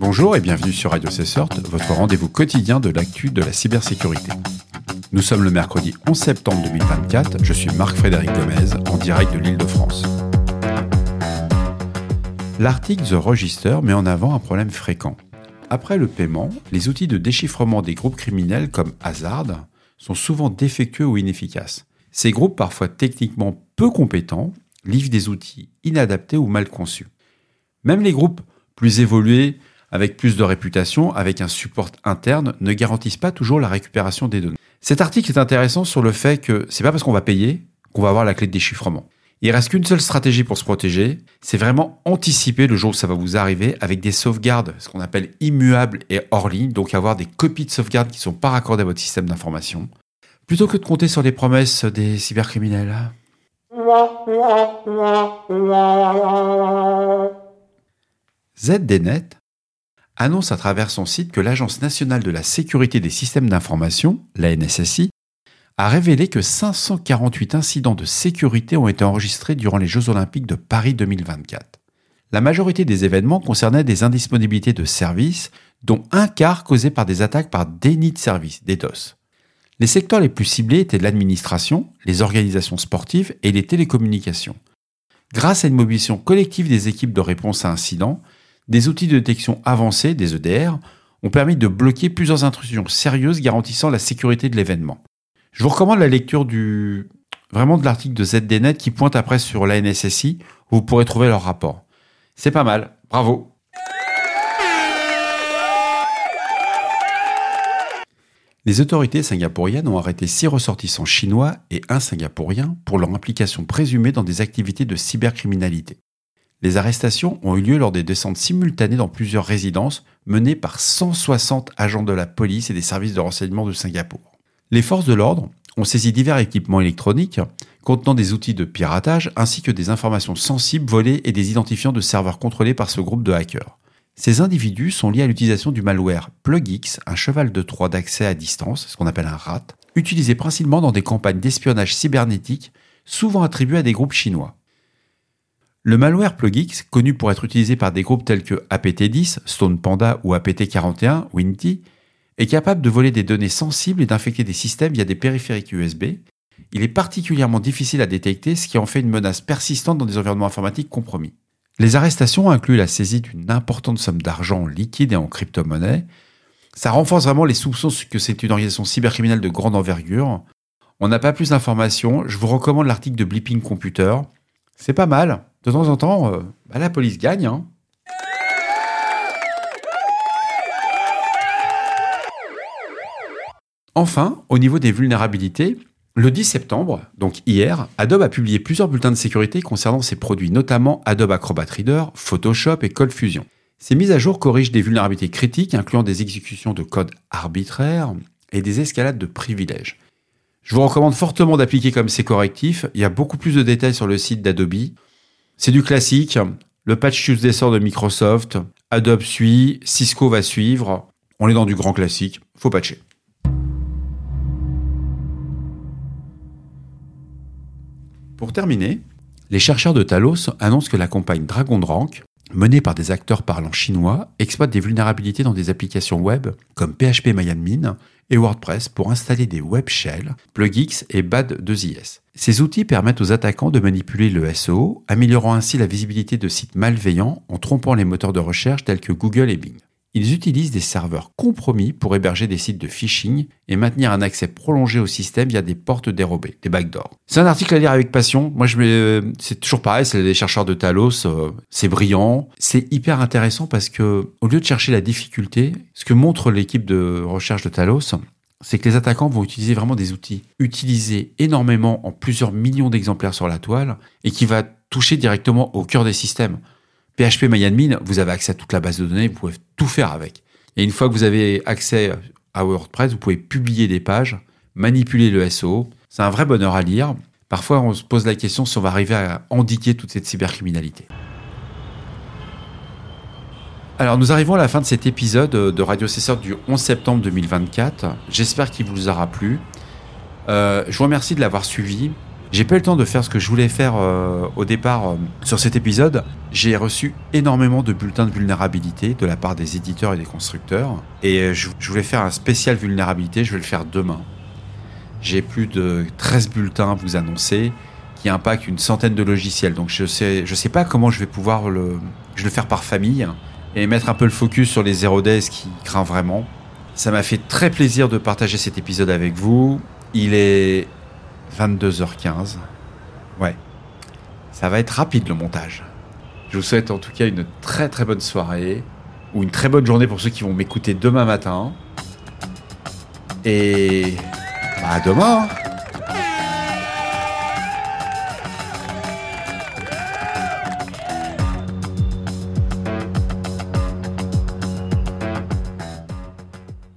Bonjour et bienvenue sur Radio Cessort, votre rendez-vous quotidien de l'actu de la cybersécurité. Nous sommes le mercredi 11 septembre 2024, je suis Marc-Frédéric Gomez, en direct de l'Île-de-France. L'article The Register met en avant un problème fréquent. Après le paiement, les outils de déchiffrement des groupes criminels comme Hazard sont souvent défectueux ou inefficaces. Ces groupes, parfois techniquement peu compétents, livrent des outils inadaptés ou mal conçus. Même les groupes plus évolués, avec plus de réputation, avec un support interne, ne garantissent pas toujours la récupération des données. Cet article est intéressant sur le fait que c'est pas parce qu'on va payer qu'on va avoir la clé de déchiffrement. Il reste qu'une seule stratégie pour se protéger, c'est vraiment anticiper le jour où ça va vous arriver avec des sauvegardes, ce qu'on appelle immuables et hors ligne, donc avoir des copies de sauvegarde qui ne sont pas raccordées à votre système d'information, plutôt que de compter sur les promesses des cybercriminels. ZDNet annonce à travers son site que l'Agence nationale de la sécurité des systèmes d'information, la NSSI, a révélé que 548 incidents de sécurité ont été enregistrés durant les Jeux Olympiques de Paris 2024. La majorité des événements concernaient des indisponibilités de services, dont un quart causés par des attaques par déni de service, DDoS. Les secteurs les plus ciblés étaient l'administration, les organisations sportives et les télécommunications. Grâce à une mobilisation collective des équipes de réponse à incidents, des outils de détection avancés, des EDR, ont permis de bloquer plusieurs intrusions sérieuses garantissant la sécurité de l'événement. Je vous recommande la lecture de l'article de ZDNet qui pointe après sur la NSSI, où vous pourrez trouver leur rapport. C'est pas mal, bravo. Les autorités singapouriennes ont arrêté 6 ressortissants chinois et 1 singapourien pour leur implication présumée dans des activités de cybercriminalité. Les arrestations ont eu lieu lors des descentes simultanées dans plusieurs résidences menées par 160 agents de la police et des services de renseignement de Singapour. Les forces de l'ordre ont saisi divers équipements électroniques contenant des outils de piratage ainsi que des informations sensibles volées et des identifiants de serveurs contrôlés par ce groupe de hackers. Ces individus sont liés à l'utilisation du malware PlugX, un cheval de Troie d'accès à distance, ce qu'on appelle un RAT, utilisé principalement dans des campagnes d'espionnage cybernétique, souvent attribuées à des groupes chinois. Le malware PlugX, connu pour être utilisé par des groupes tels que APT10, Stone Panda ou APT41, Winty, est capable de voler des données sensibles et d'infecter des systèmes via des périphériques USB. Il est particulièrement difficile à détecter, ce qui en fait une menace persistante dans des environnements informatiques compromis. Les arrestations incluent la saisie d'une importante somme d'argent en liquide et en crypto-monnaie. Ça renforce vraiment les soupçons que c'est une organisation cybercriminelle de grande envergure. On n'a pas plus d'informations, je vous recommande l'article de Bleeping Computer. C'est pas mal, de temps en temps, la police gagne, hein. Enfin, au niveau des vulnérabilités, le 10 septembre, donc hier, Adobe a publié plusieurs bulletins de sécurité concernant ses produits, notamment Adobe Acrobat Reader, Photoshop et ColdFusion. Ces mises à jour corrigent des vulnérabilités critiques, incluant des exécutions de code arbitraires et des escalades de privilèges. Je vous recommande fortement d'appliquer comme ces correctifs. Il y a beaucoup plus de détails sur le site d'Adobe. C'est du classique. Le patch Tuesday sort de Microsoft. Adobe suit. Cisco va suivre. On est dans du grand classique. Faut patcher. Pour terminer, les chercheurs de Talos annoncent que la campagne Dragon Rank, menée par des acteurs parlant chinois, exploite des vulnérabilités dans des applications web comme PHP-MyAdmin et WordPress pour installer des web shells, PlugX et Bad2IS. Ces outils permettent aux attaquants de manipuler le SEO, améliorant ainsi la visibilité de sites malveillants en trompant les moteurs de recherche tels que Google et Bing. Ils utilisent des serveurs compromis pour héberger des sites de phishing et maintenir un accès prolongé au système via des portes dérobées, des backdoors. C'est un article à lire avec passion. Moi, c'est toujours pareil, c'est les chercheurs de Talos, c'est brillant. C'est hyper intéressant parce que, au lieu de chercher la difficulté, ce que montre l'équipe de recherche de Talos, c'est que les attaquants vont utiliser vraiment des outils utilisés énormément en plusieurs millions d'exemplaires sur la toile et qui va toucher directement au cœur des systèmes. PHP-MyAdmin, vous avez accès à toute la base de données, vous pouvez tout faire avec. Et une fois que vous avez accès à WordPress, vous pouvez publier des pages, manipuler le SEO. C'est un vrai bonheur à lire. Parfois, on se pose la question si on va arriver à endiguer toute cette cybercriminalité. Alors, nous arrivons à la fin de cet épisode de Radio Cessort du 11 septembre 2024. J'espère qu'il vous aura plu. Je vous remercie de l'avoir suivi. J'ai pas eu le temps de faire ce que je voulais faire au départ sur cet épisode. J'ai reçu énormément de bulletins de vulnérabilité de la part des éditeurs et des constructeurs. Et je voulais faire un spécial vulnérabilité, je vais le faire demain. J'ai plus de 13 bulletins à vous annoncer qui impactent une centaine de logiciels. Donc je sais pas comment je vais pouvoir je vais le faire par famille et mettre un peu le focus sur les 0 days qui craint vraiment. Ça m'a fait très plaisir de partager cet épisode avec vous. Il est 22h15. Ouais, ça va être rapide le montage. Je vous souhaite en tout cas une très très bonne soirée ou une très bonne journée pour ceux qui vvont m'écouter demain matin. Et à demain.